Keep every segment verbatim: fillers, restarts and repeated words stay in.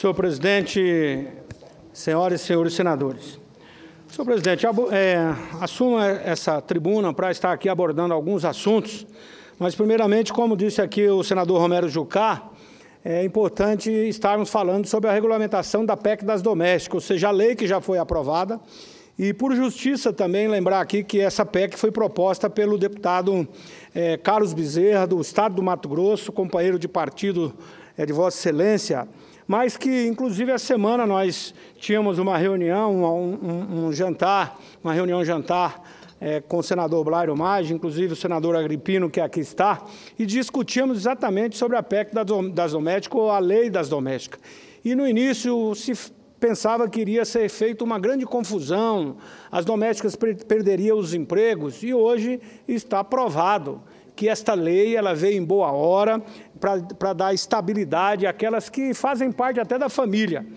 Senhor presidente, senhoras e senhores senadores. Senhor presidente, é, assumo essa tribuna para estar aqui abordando alguns assuntos, mas, primeiramente, como disse aqui o senador Romero Jucá, é importante estarmos falando sobre a regulamentação da P E C das domésticas, ou seja, a lei que já foi aprovada, e, por justiça, também lembrar aqui que essa P E C foi proposta pelo deputado é, Carlos Bezerra, do Estado do Mato Grosso, companheiro de partido é, de Vossa Excelência, mas que, inclusive, essa semana nós tínhamos uma reunião, um, um, um jantar, uma reunião-jantar é, com o senador Blairo Maggi, inclusive o senador Agripino, que aqui está, e discutíamos exatamente sobre a P E C das domésticas, ou a lei das domésticas. E, no início, se pensava que iria ser feita uma grande confusão, as domésticas per perderiam os empregos, e hoje está provado que esta lei ela veio em boa hora para dar estabilidade àquelas que fazem parte até da família.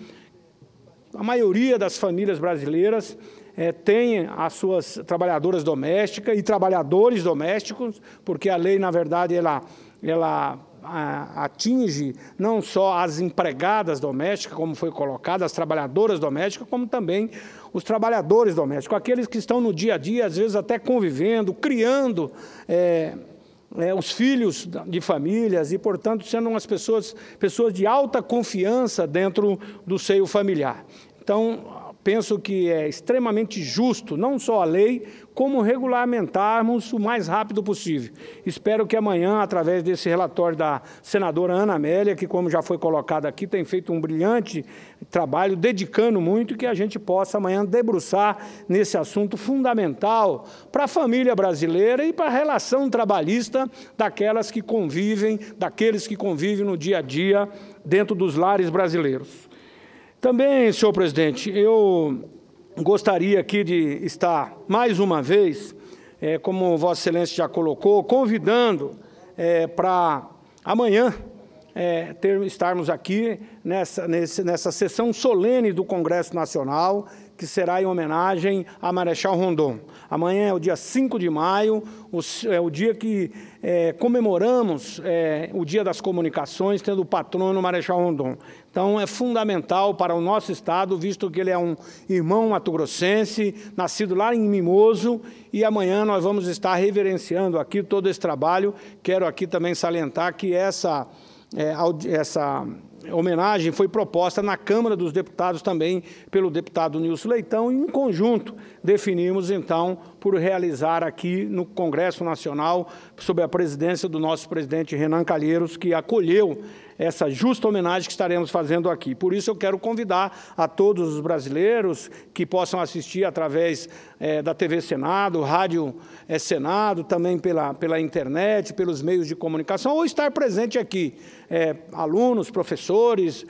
A maioria das famílias brasileiras é, tem as suas trabalhadoras domésticas e trabalhadores domésticos, porque a lei, na verdade, ela, ela a, atinge não só as empregadas domésticas, como foi colocado, as trabalhadoras domésticas, como também os trabalhadores domésticos, aqueles que estão no dia a dia, às vezes até convivendo, criando é, É, os filhos de famílias e, portanto, sendo umas pessoas, pessoas de alta confiança dentro do seio familiar. Então, penso que é extremamente justo, não só a lei, como regulamentarmos o mais rápido possível. Espero que amanhã, através desse relatório da senadora Ana Amélia, que, como já foi colocado aqui, tem feito um brilhante trabalho, dedicando muito, que a gente possa amanhã debruçar nesse assunto fundamental para a família brasileira e para a relação trabalhista daquelas que convivem, daqueles que convivem no dia a dia dentro dos lares brasileiros. Também, senhor presidente, eu gostaria aqui de estar, mais uma vez, é, como Vossa Excelência já colocou, convidando é, para amanhã é, ter, estarmos aqui nessa, nesse, nessa sessão solene do Congresso Nacional, que será em homenagem a Marechal Rondon. Amanhã é o dia cinco de maio, o, é o dia que é, comemoramos é, o Dia das Comunicações, tendo o patrono Marechal Rondon. Então, é fundamental para o nosso Estado, visto que ele é um irmão mato-grossense, nascido lá em Mimoso, e amanhã nós vamos estar reverenciando aqui todo esse trabalho. Quero aqui também salientar que essa, é, essa homenagem foi proposta na Câmara dos Deputados também pelo deputado Nilson Leitão, e em conjunto definimos, então, por realizar aqui no Congresso Nacional, sob a presidência do nosso presidente Renan Calheiros, que acolheu essa justa homenagem que estaremos fazendo aqui. Por isso, eu quero convidar a todos os brasileiros que possam assistir através é, da T V Senado, Rádio é, Senado, também pela, pela internet, pelos meios de comunicação, ou estar presente aqui, é, alunos, professores,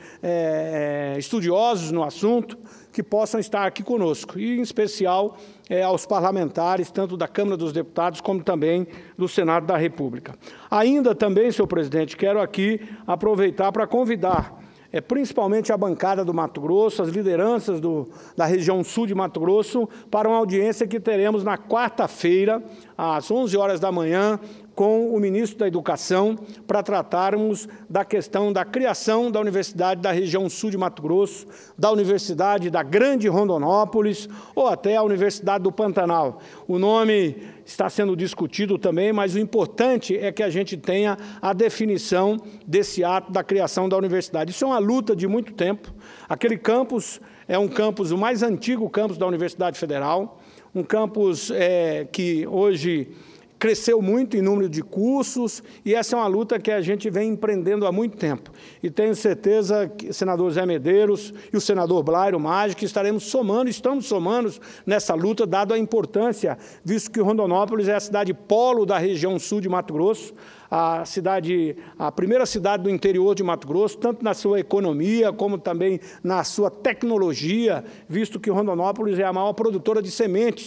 é, estudiosos no assunto, que possam estar aqui conosco, e, em especial, é, aos parlamentares, tanto da Câmara dos Deputados, como também do Senado da República. Ainda também, senhor presidente, quero aqui aproveitar para convidar, é, principalmente a bancada do Mato Grosso, as lideranças do, da região sul de Mato Grosso, para uma audiência que teremos na quarta-feira, às onze horas da manhã, com o ministro da Educação, para tratarmos da questão da criação da Universidade da região sul de Mato Grosso, da Universidade da Grande Rondonópolis, ou até a Universidade do Pantanal. O nome está sendo discutido também, mas o importante é que a gente tenha a definição desse ato da criação da universidade. Isso é uma luta de muito tempo. Aquele campus é um campus, o mais antigo campus da Universidade Federal, um campus é, que hoje cresceu muito em número de cursos, e essa é uma luta que a gente vem empreendendo há muito tempo. E tenho certeza que o senador Zé Medeiros e o senador Blairo Maggi, que estaremos somando, estamos somando nessa luta, dado a importância, visto que Rondonópolis é a cidade polo da região sul de Mato Grosso, a cidade, a primeira cidade do interior de Mato Grosso, tanto na sua economia, como também na sua tecnologia, visto que Rondonópolis é a maior produtora de sementes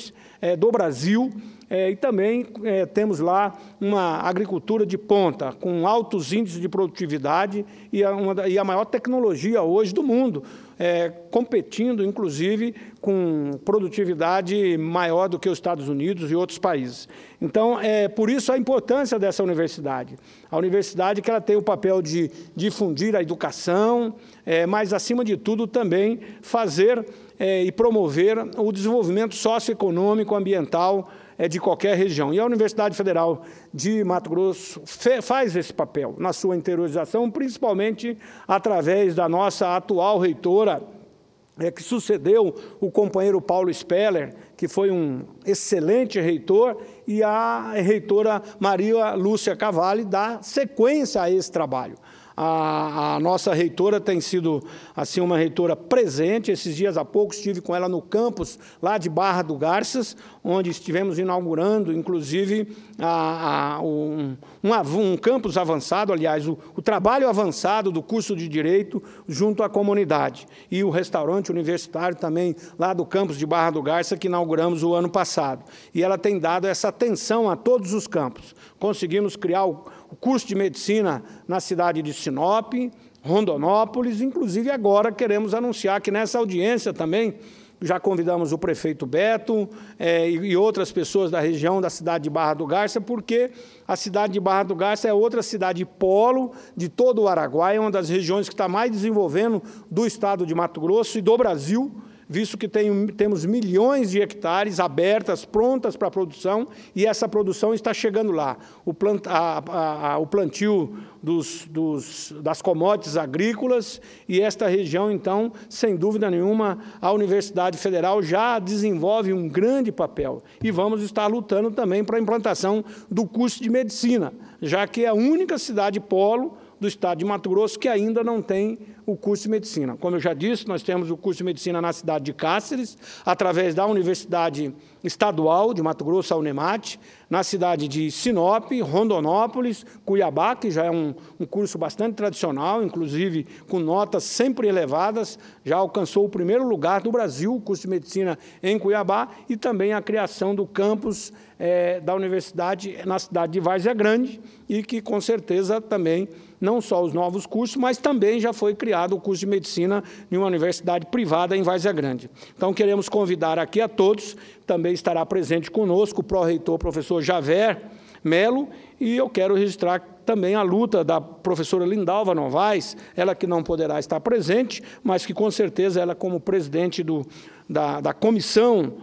é, do Brasil. É, e também é, temos lá uma agricultura de ponta, com altos índices de produtividade e a, uma, e a maior tecnologia hoje do mundo, é, competindo, inclusive, com produtividade maior do que os Estados Unidos e outros países. Então, é por isso a importância dessa universidade. A universidade que ela tem o papel de difundir a educação, é, mas, acima de tudo, também fazer é, e promover o desenvolvimento socioeconômico, ambiental, é, de qualquer região. E a Universidade Federal de Mato Grosso faz esse papel na sua interiorização, principalmente através da nossa atual reitora, é, que sucedeu o companheiro Paulo Speller, que foi um excelente reitor, e a reitora Maria Lúcia Cavalli dá sequência a esse trabalho. A, a nossa reitora tem sido assim uma reitora presente. Esses dias há pouco estive com ela no campus lá de Barra do Garças, onde estivemos inaugurando, inclusive, a, a, um, um, um campus avançado, aliás, o, o trabalho avançado do curso de Direito junto à comunidade. E o restaurante universitário também lá do campus de Barra do Garça, que inauguramos o ano passado. E ela tem dado essa atenção a todos os campos. Conseguimos criar o o curso de medicina na cidade de Sinop, Rondonópolis, inclusive agora queremos anunciar que nessa audiência também já convidamos o prefeito Beto é, e, e outras pessoas da região da cidade de Barra do Garça, porque a cidade de Barra do Garça é outra cidade polo de todo o Araguaia, uma das regiões que está mais desenvolvendo do estado de Mato Grosso e do Brasil, visto que tem, temos milhões de hectares abertas, prontas para a produção, e essa produção está chegando lá. O, plant, a, a, a, o plantio dos, dos, das commodities agrícolas, e esta região, então, sem dúvida nenhuma, a Universidade Federal já desenvolve um grande papel. E vamos estar lutando também para a implantação do curso de medicina, já que é a única cidade polo do estado de Mato Grosso que ainda não tem o curso de medicina. Como eu já disse, nós temos o curso de medicina na cidade de Cáceres, através da Universidade Estadual de Mato Grosso, a Unemate, na cidade de Sinop, Rondonópolis, Cuiabá, que já é um, um curso bastante tradicional, inclusive com notas sempre elevadas, já alcançou o primeiro lugar do Brasil, o curso de medicina em Cuiabá, e também a criação do campus é, da universidade na cidade de Várzea Grande, e que, com certeza, também, não só os novos cursos, mas também já foi criado o curso de medicina em uma universidade privada em Várzea Grande. Então, queremos convidar aqui a todos, também estará presente conosco o pró-reitor, professor Javer Melo, e eu quero registrar também a luta da professora Lindalva Novaes, ela que não poderá estar presente, mas que, com certeza, ela, como presidente do, da, da comissão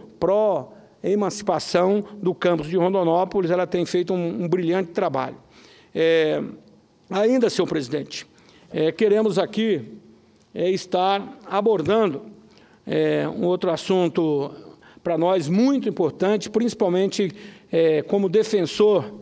pró-emancipação do campus de Rondonópolis, ela tem feito um, um brilhante trabalho. É, ainda, senhor presidente, é, queremos aqui é, estar abordando é, um outro assunto para nós muito importante, principalmente é, como defensor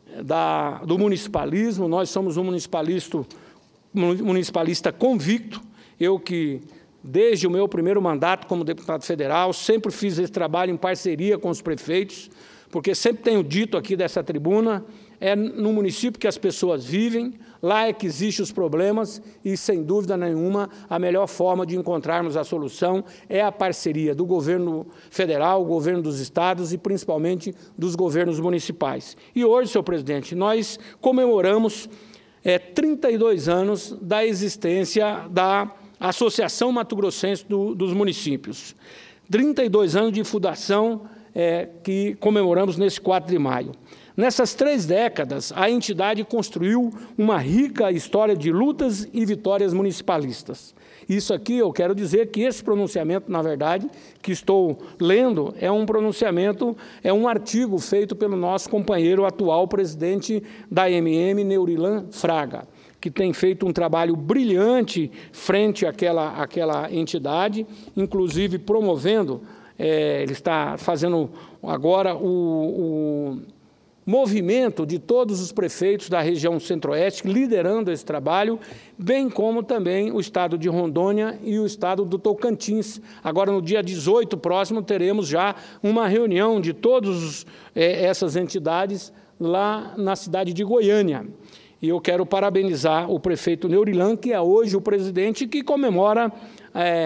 da, do municipalismo. Nós somos um municipalista, municipalista convicto. Eu que, desde o meu primeiro mandato como deputado federal, sempre fiz esse trabalho em parceria com os prefeitos, porque sempre tenho dito aqui dessa tribuna, é no município que as pessoas vivem, lá é que existem os problemas e, sem dúvida nenhuma, a melhor forma de encontrarmos a solução é a parceria do governo federal, governo dos estados e, principalmente, dos governos municipais. E hoje, senhor presidente, nós comemoramos é, trinta e dois anos da existência da Associação Mato Grossense do, dos Municípios. trinta e dois anos de fundação é, que comemoramos nesse quatro de maio. Nessas três décadas, a entidade construiu uma rica história de lutas e vitórias municipalistas. Isso aqui, eu quero dizer que esse pronunciamento, na verdade, que estou lendo, é um pronunciamento, é um artigo feito pelo nosso companheiro atual presidente da M M, Neurilan Fraga, que tem feito um trabalho brilhante frente àquela, àquela entidade, inclusive promovendo, é, ele está fazendo agora o... o movimento de todos os prefeitos da região centro-oeste, liderando esse trabalho, bem como também o estado de Rondônia e o estado do Tocantins. Agora, no dia dezoito próximo, teremos já uma reunião de todas eh, essas entidades lá na cidade de Goiânia. E eu quero parabenizar o prefeito Neurilan, que é hoje o presidente, que comemora eh,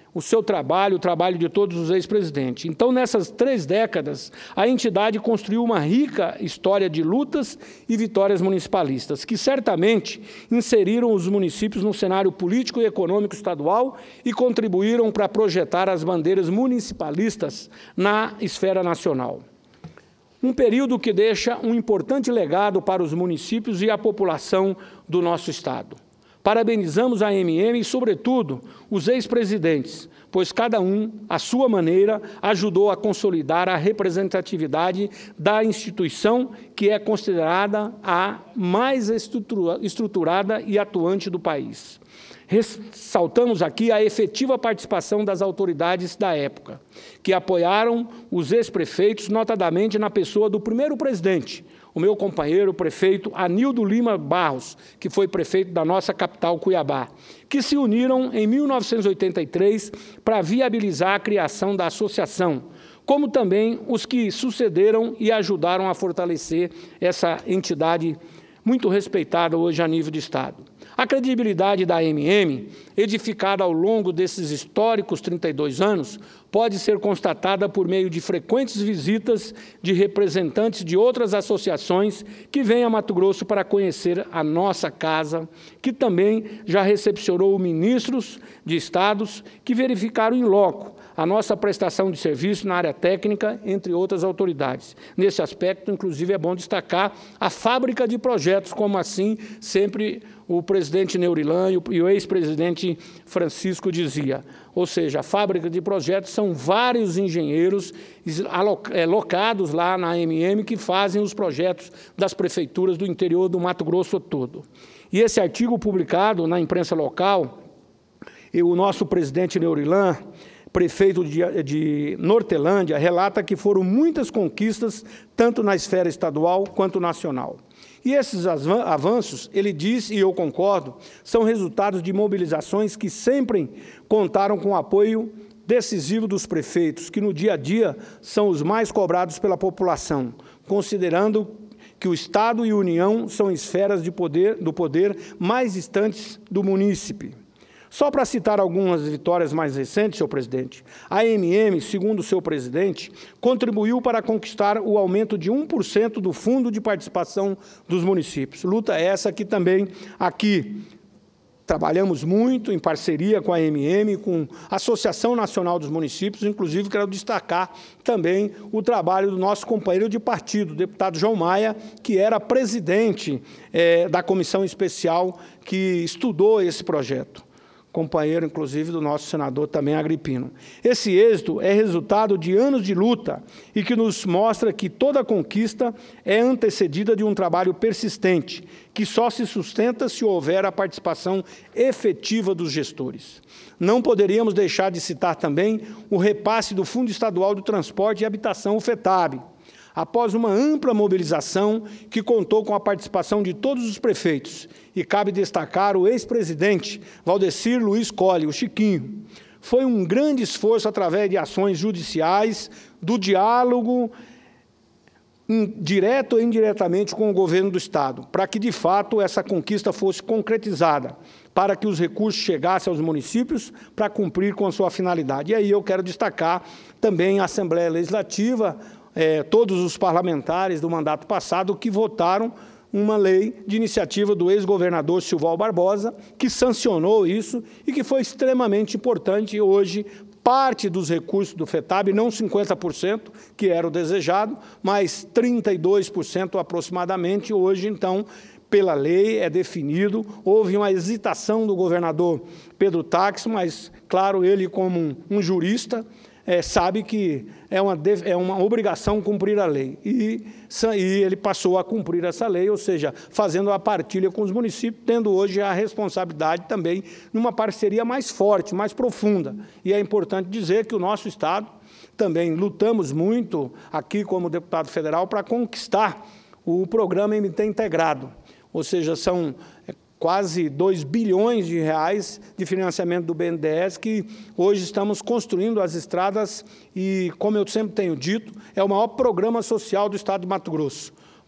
o seu trabalho, o trabalho de todos os ex-presidentes. Então, nessas três décadas, a entidade construiu uma rica história de lutas e vitórias municipalistas, que certamente inseriram os municípios no cenário político e econômico estadual e contribuíram para projetar as bandeiras municipalistas na esfera nacional. Um período que deixa um importante legado para os municípios e a população do nosso Estado. Parabenizamos a M M e, sobretudo, os ex-presidentes, pois cada um, à sua maneira, ajudou a consolidar a representatividade da instituição que é considerada a mais estruturada e atuante do país. Ressaltamos aqui a efetiva participação das autoridades da época, que apoiaram os ex-prefeitos, notadamente na pessoa do primeiro presidente, o meu companheiro, o prefeito Anildo Lima Barros, que foi prefeito da nossa capital, Cuiabá, que se uniram em mil novecentos e oitenta e três para viabilizar a criação da associação, como também os que sucederam e ajudaram a fortalecer essa entidade muito respeitada hoje a nível de Estado. A credibilidade da M M, edificada ao longo desses históricos trinta e dois anos, pode ser constatada por meio de frequentes visitas de representantes de outras associações que vêm a Mato Grosso para conhecer a nossa casa, que também já recepcionou ministros de estados que verificaram em loco a nossa prestação de serviço na área técnica, entre outras autoridades. Nesse aspecto, inclusive, é bom destacar a fábrica de projetos, como assim sempre o presidente Neurilan e o ex-presidente Francisco dizia. Ou seja, a fábrica de projetos são vários engenheiros alocados lá na M M que fazem os projetos das prefeituras do interior do Mato Grosso todo. E esse artigo publicado na imprensa local, e o nosso presidente Neurilan, prefeito de, de Nortelândia, relata que foram muitas conquistas, tanto na esfera estadual quanto nacional. E esses avanços, ele diz, e eu concordo, são resultados de mobilizações que sempre contaram com o apoio decisivo dos prefeitos, que no dia a dia são os mais cobrados pela população, considerando que o Estado e a União são esferas de poder, do poder mais distantes do munícipe. Só para citar algumas vitórias mais recentes, senhor presidente, a M M, segundo o seu presidente, contribuiu para conquistar o aumento de um por cento do fundo de participação dos municípios. Luta essa que também aqui trabalhamos muito em parceria com a M M, com a Associação Nacional dos Municípios, inclusive quero destacar também o trabalho do nosso companheiro de partido, o deputado João Maia, que era presidente eh, da comissão especial que estudou esse projeto. Companheiro, inclusive, do nosso senador também Agripino. Esse êxito é resultado de anos de luta e que nos mostra que toda conquista é antecedida de um trabalho persistente, que só se sustenta se houver a participação efetiva dos gestores. Não poderíamos deixar de citar também o repasse do Fundo Estadual do Transporte e Habitação, o FETAB, após uma ampla mobilização que contou com a participação de todos os prefeitos, e cabe destacar o ex-presidente Valdecir Luiz Colli, o Chiquinho. Foi um grande esforço através de ações judiciais, do diálogo direto ou indiretamente com o governo do Estado, para que, de fato, essa conquista fosse concretizada, para que os recursos chegassem aos municípios para cumprir com a sua finalidade. E aí eu quero destacar também a Assembleia Legislativa, eh, todos os parlamentares do mandato passado que votaram uma lei de iniciativa do ex-governador Silval Barbosa, que sancionou isso e que foi extremamente importante. E hoje, parte dos recursos do FETAB, não cinquenta por cento, que era o desejado, mas trinta e dois por cento aproximadamente, hoje, então, pela lei, é definido. Houve uma hesitação do governador Pedro Táxi, mas, claro, ele, como um, um jurista, É, sabe que é uma, é uma obrigação cumprir a lei. E, e ele passou a cumprir essa lei, ou seja, fazendo a partilha com os municípios, tendo hoje a responsabilidade também numa parceria mais forte, mais profunda. E é importante dizer que o nosso Estado também lutamos muito aqui como deputado federal para conquistar o programa M T integrado, ou seja, são quase dois bilhões de reais de financiamento do B N D E S, que hoje estamos construindo as estradas e, como eu sempre tenho dito, é o maior programa social do Estado de Mato Grosso,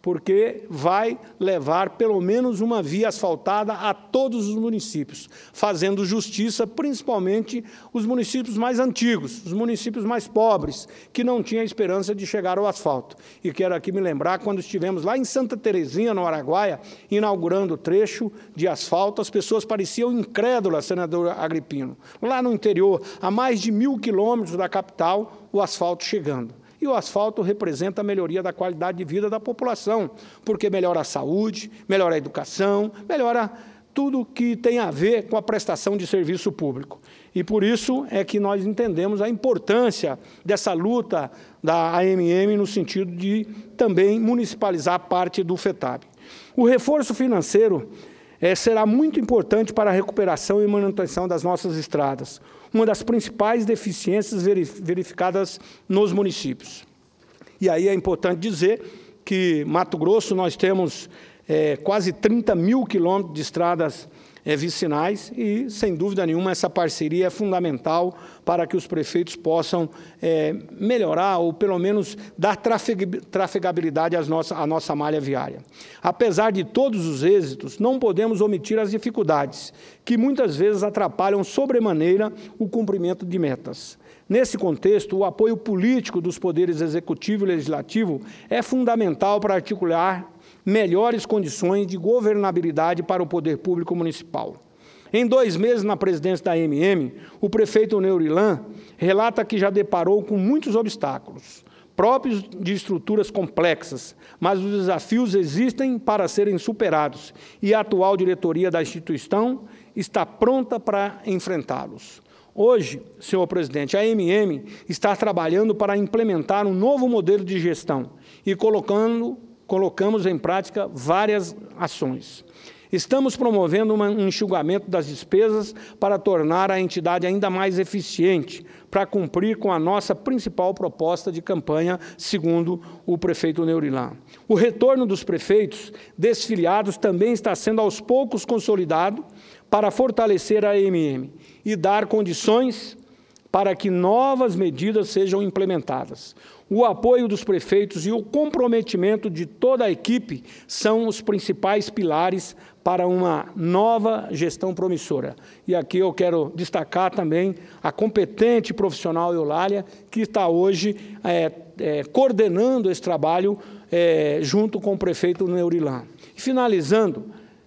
porque vai levar pelo menos uma via asfaltada a todos os municípios, fazendo justiça principalmente os municípios mais antigos, os municípios mais pobres, que não tinham esperança de chegar ao asfalto. E quero aqui me lembrar, quando estivemos lá em Santa Terezinha, no Araguaia, inaugurando o trecho de asfalto, as pessoas pareciam incrédulas, senador Agripino. Lá no interior, a mais de mil quilômetros da capital, o asfalto chegando. E o asfalto representa a melhoria da qualidade de vida da população, porque melhora a saúde, melhora a educação, melhora tudo que tem a ver com a prestação de serviço público. E por isso é que nós entendemos a importância dessa luta da A M M no sentido de também municipalizar parte do FETAB. O reforço financeiro é, será muito importante para a recuperação e manutenção das nossas estradas, uma das principais deficiências verificadas nos municípios. E aí é importante dizer que Mato Grosso nós temos é, quase trinta mil quilômetros de estradas é, vicinais e, sem dúvida nenhuma, essa parceria é fundamental para que os prefeitos possam é, melhorar ou, pelo menos, dar trafegabilidade às nossa, à nossa malha viária. Apesar de todos os êxitos, não podemos omitir as dificuldades, que muitas vezes atrapalham sobremaneira o cumprimento de metas. Nesse contexto, o apoio político dos poderes executivo e legislativo é fundamental para articular melhores condições de governabilidade para o poder público municipal. Em dois meses na presidência da A M M, o prefeito Neurilan relata que já deparou com muitos obstáculos, próprios de estruturas complexas, mas os desafios existem para serem superados e a atual diretoria da instituição está pronta para enfrentá-los. Hoje, senhor presidente, a A M M está trabalhando para implementar um novo modelo de gestão e colocando colocamos em prática várias ações. Estamos promovendo um enxugamento das despesas para tornar a entidade ainda mais eficiente, para cumprir com a nossa principal proposta de campanha, segundo o prefeito Neurilan. O retorno dos prefeitos desfiliados também está sendo aos poucos consolidado para fortalecer a A M M e dar condições para que novas medidas sejam implementadas. O apoio dos prefeitos e o comprometimento de toda a equipe são os principais pilares para uma nova gestão promissora. E aqui eu quero destacar também a competente profissional Eulália, que está hoje é, é, coordenando esse trabalho é, junto com o prefeito Neurilan. Finalizando,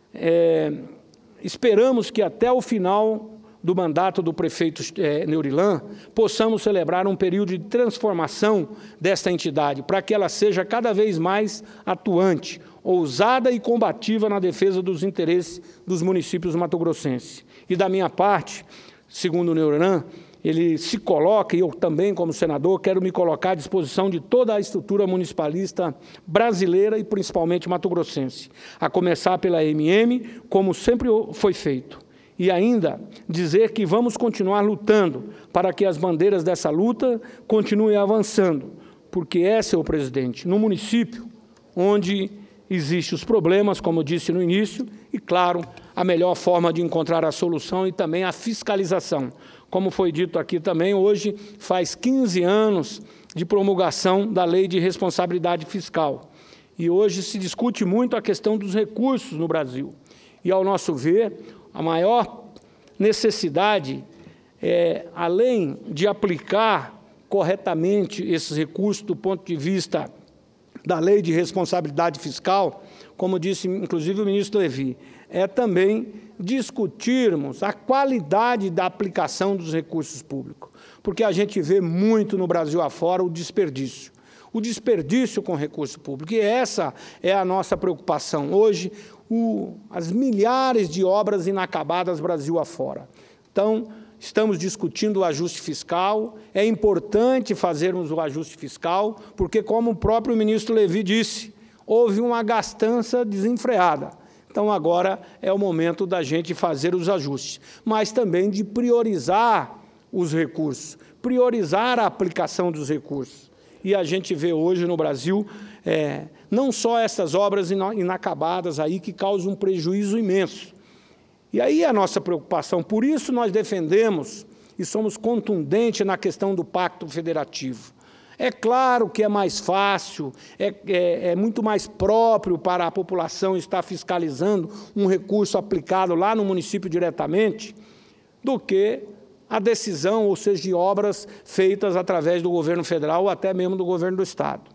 é, esperamos que até o final do mandato do prefeito é, Neurilan, possamos celebrar um período de transformação desta entidade, para que ela seja cada vez mais atuante, ousada e combativa na defesa dos interesses dos municípios mato-grossenses. E da minha parte, segundo o Neurilan, ele se coloca, e eu também, como senador, quero me colocar à disposição de toda a estrutura municipalista brasileira e principalmente mato-grossense, a começar pela A M M, como sempre foi feito. E ainda dizer que vamos continuar lutando para que as bandeiras dessa luta continuem avançando, porque é, senhor presidente, no município onde existem os problemas, como eu disse no início, e, claro, a melhor forma de encontrar a solução e também a fiscalização. Como foi dito aqui também, hoje faz quinze anos de promulgação da Lei de Responsabilidade Fiscal. E hoje se discute muito a questão dos recursos no Brasil. E, ao nosso ver, a maior necessidade é, além de aplicar corretamente esses recursos do ponto de vista da Lei de Responsabilidade Fiscal, como disse inclusive o ministro Levi, é também discutirmos a qualidade da aplicação dos recursos públicos, porque a gente vê muito no Brasil afora o desperdício. O desperdício com recurso público, e essa é a nossa preocupação. Hoje, o, as milhares de obras inacabadas Brasil afora. Então, estamos discutindo o ajuste fiscal, é importante fazermos o ajuste fiscal, porque, como o próprio ministro Levi disse, houve uma gastança desenfreada. Então, agora é o momento da gente fazer os ajustes, mas também de priorizar os recursos, priorizar a aplicação dos recursos. E a gente vê hoje no Brasil é, não só essas obras inacabadas aí que causam um prejuízo imenso. E aí é a nossa preocupação. Por isso nós defendemos e somos contundentes na questão do Pacto Federativo. É claro que é mais fácil, é, é, é muito mais próprio para a população estar fiscalizando um recurso aplicado lá no município diretamente do que a decisão, ou seja, de obras feitas através do governo federal ou até mesmo do governo do Estado.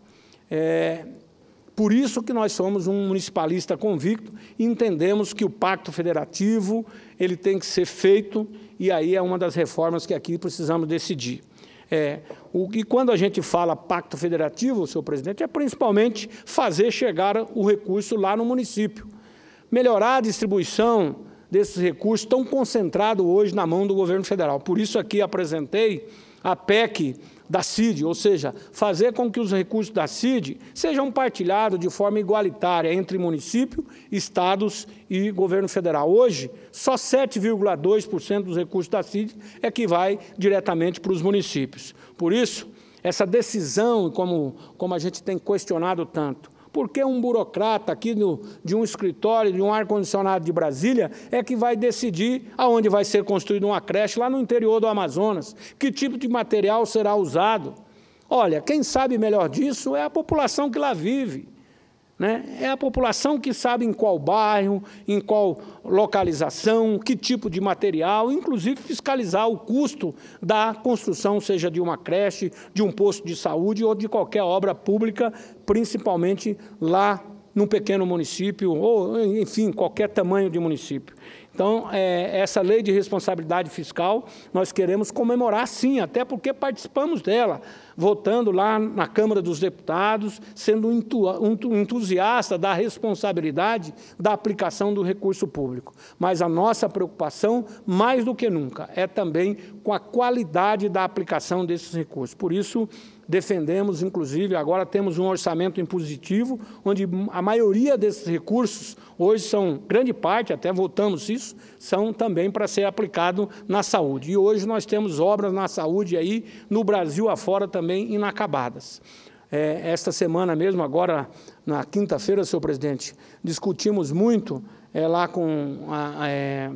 É, por isso que nós somos um municipalista convicto e entendemos que o pacto federativo ele tem que ser feito, e aí é uma das reformas que aqui precisamos decidir. É, o, e quando a gente fala pacto federativo, senhor presidente, é principalmente fazer chegar o recurso lá no município. Melhorar a distribuição desses recursos tão concentrado hoje na mão do governo federal. Por isso aqui apresentei a P E C da C I D, ou seja, fazer com que os recursos da C I D sejam partilhados de forma igualitária entre município, estados e governo federal. Hoje, só sete vírgula dois por cento dos recursos da C I D é que vai diretamente para os municípios. Por isso, essa decisão, como, como a gente tem questionado tanto, por que um burocrata aqui no, de um escritório, de um ar-condicionado de Brasília, é que vai decidir aonde vai ser construída uma creche lá no interior do Amazonas? Que tipo de material será usado? Olha, quem sabe melhor disso é a população que lá vive, né? É a população que sabe em qual bairro, em qual localização, que tipo de material, inclusive fiscalizar o custo da construção, seja de uma creche, de um posto de saúde ou de qualquer obra pública, principalmente lá num pequeno município, ou, enfim, qualquer tamanho de município. Então, é, essa lei de responsabilidade fiscal, nós queremos comemorar, sim, até porque participamos dela, votando lá na Câmara dos Deputados, sendo um entusiasta da responsabilidade da aplicação do recurso público. Mas a nossa preocupação, mais do que nunca, é também com a qualidade da aplicação desses recursos. Por isso, defendemos, inclusive, agora temos um orçamento impositivo, onde a maioria desses recursos, hoje são, grande parte, até votamos isso, são também para ser aplicado na saúde. E hoje nós temos obras na saúde aí, no Brasil afora também inacabadas. É, esta semana mesmo, agora, na quinta-feira, senhor presidente, discutimos muito é, lá com, a, é,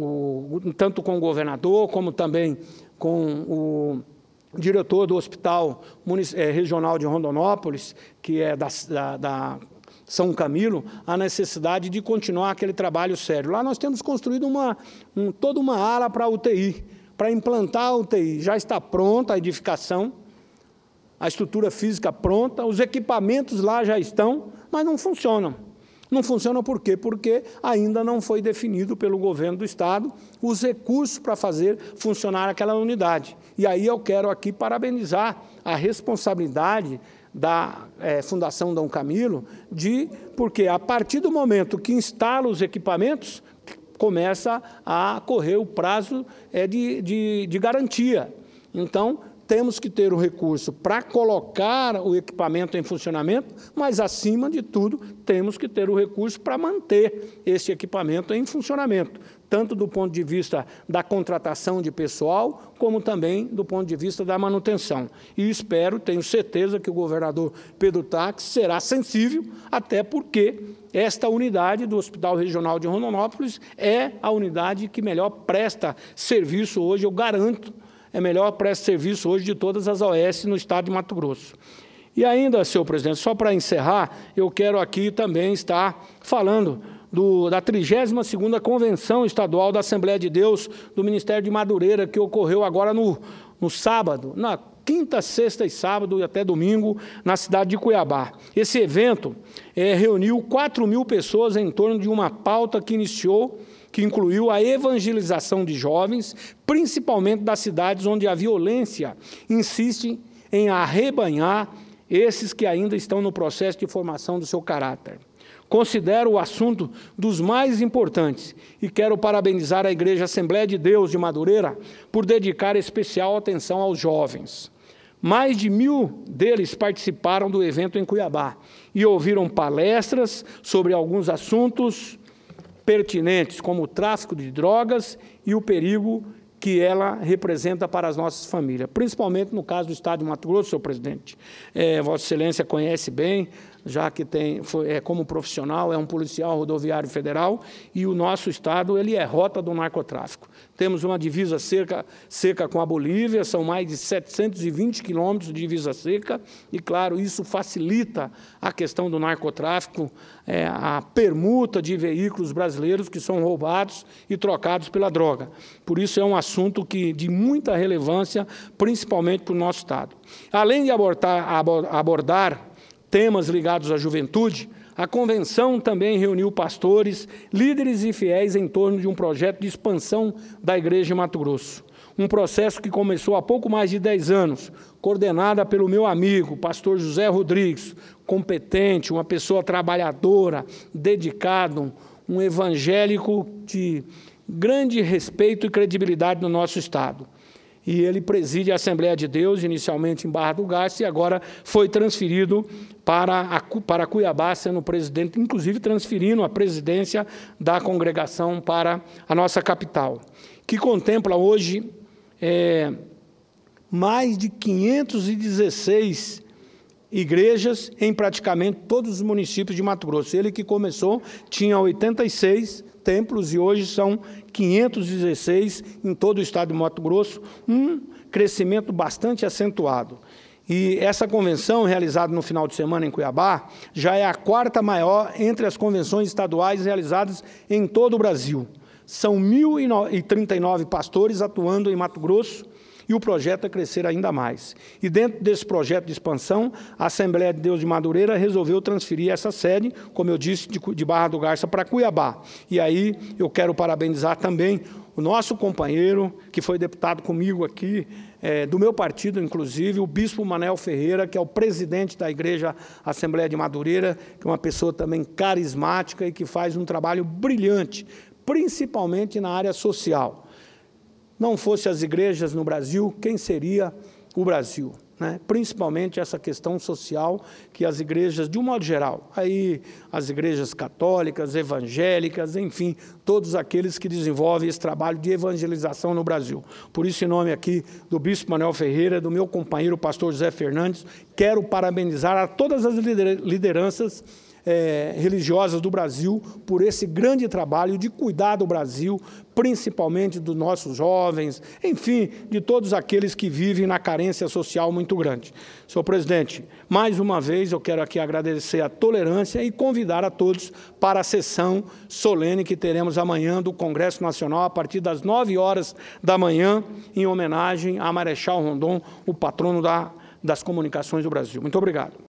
o, tanto com o governador, como também com o diretor do Hospital Regional de Rondonópolis, que é da, da, da São Camilo, a necessidade de continuar aquele trabalho sério. Lá nós temos construído uma, um, toda uma ala para a U T I, para implantar a U T I. Já está pronta a edificação, a estrutura física pronta, os equipamentos lá já estão, mas não funcionam. Não funciona por quê? Porque ainda não foi definido pelo governo do Estado os recursos para fazer funcionar aquela unidade. E aí eu quero aqui parabenizar a responsabilidade da é, Fundação Dom Camilo, de, porque a partir do momento que instala os equipamentos, começa a correr o prazo é, de, de, de garantia. Então, temos que ter o recurso para colocar o equipamento em funcionamento, mas, acima de tudo, temos que ter o recurso para manter esse equipamento em funcionamento, tanto do ponto de vista da contratação de pessoal, como também do ponto de vista da manutenção. E espero, tenho certeza que o governador Pedro Táxi será sensível, até porque esta unidade do Hospital Regional de Rondonópolis é a unidade que melhor presta serviço hoje, eu garanto, é melhor presta serviço hoje de todas as O S no estado de Mato Grosso. E ainda, senhor presidente, só para encerrar, eu quero aqui também estar falando do, da trigésima segunda Convenção Estadual da Assembleia de Deus do Ministério de Madureira, que ocorreu agora no, no sábado, na quinta, sexta e sábado e até domingo, na cidade de Cuiabá. Esse evento é, reuniu quatro mil pessoas em torno de uma pauta que iniciou que incluiu a evangelização de jovens, principalmente das cidades onde a violência insiste em arrebanhar esses que ainda estão no processo de formação do seu caráter. Considero o assunto dos mais importantes e quero parabenizar a Igreja Assembleia de Deus de Madureira por dedicar especial atenção aos jovens. Mais de mil deles participaram do evento em Cuiabá e ouviram palestras sobre alguns assuntos pertinentes, como o tráfico de drogas e o perigo que ela representa para as nossas famílias, principalmente no caso do estado de Mato Grosso, senhor presidente. É, Vossa Excelência conhece bem, já que tem, foi, é, como profissional, é um policial rodoviário federal, e o nosso estado ele é rota do narcotráfico. temos uma divisa seca, seca com a Bolívia, são mais de setecentos e vinte quilômetros de divisa seca, e, claro, isso facilita a questão do narcotráfico, é, a permuta de veículos brasileiros que são roubados e trocados pela droga. Por isso, é um assunto que, de muita relevância, principalmente para o nosso Estado. Além de abordar, abordar temas ligados à juventude, a convenção também reuniu pastores, líderes e fiéis em torno de um projeto de expansão da Igreja em Mato Grosso. Um processo que começou há pouco mais de dez anos, coordenada pelo meu amigo, pastor José Rodrigues, competente, uma pessoa trabalhadora, dedicado, um evangélico de grande respeito e credibilidade no nosso Estado. E ele preside a Assembleia de Deus, inicialmente em Barra do Garça, e agora foi transferido para, a, para Cuiabá, sendo presidente, inclusive transferindo a presidência da congregação para a nossa capital, que contempla hoje é, mais de quinhentas e dezesseis igrejas em praticamente todos os municípios de Mato Grosso. Ele que começou tinha oitenta e seis templos e hoje são quinhentos e dezesseis em todo o estado de Mato Grosso, um crescimento bastante acentuado. E essa convenção, realizada no final de semana em Cuiabá, já é a quarta maior entre as convenções estaduais realizadas em todo o Brasil. São mil e trinta e nove pastores atuando em Mato Grosso, e o projeto é crescer ainda mais. E dentro desse projeto de expansão, a Assembleia de Deus de Madureira resolveu transferir essa sede, como eu disse, de, de Barra do Garça para Cuiabá. E aí eu quero parabenizar também o nosso companheiro, que foi deputado comigo aqui, é, do meu partido, inclusive, o bispo Manel Ferreira, que é o presidente da Igreja Assembleia de Madureira, que é uma pessoa também carismática e que faz um trabalho brilhante, principalmente na área social. Não fosse as igrejas no Brasil, quem seria o Brasil? Né? Principalmente essa questão social que as igrejas, de um modo geral, aí as igrejas católicas, evangélicas, enfim, todos aqueles que desenvolvem esse trabalho de evangelização no Brasil. Por isso, em nome aqui do bispo Manel Ferreira, do meu companheiro pastor José Fernandes, quero parabenizar a todas as lideranças É, religiosas do Brasil por esse grande trabalho de cuidar do Brasil, principalmente dos nossos jovens, enfim, de todos aqueles que vivem na carência social muito grande. Senhor presidente, mais uma vez eu quero aqui agradecer a tolerância e convidar a todos para a sessão solene que teremos amanhã do Congresso Nacional, a partir das nove horas da manhã, em homenagem a Marechal Rondon, o patrono da, das comunicações do Brasil. Muito obrigado.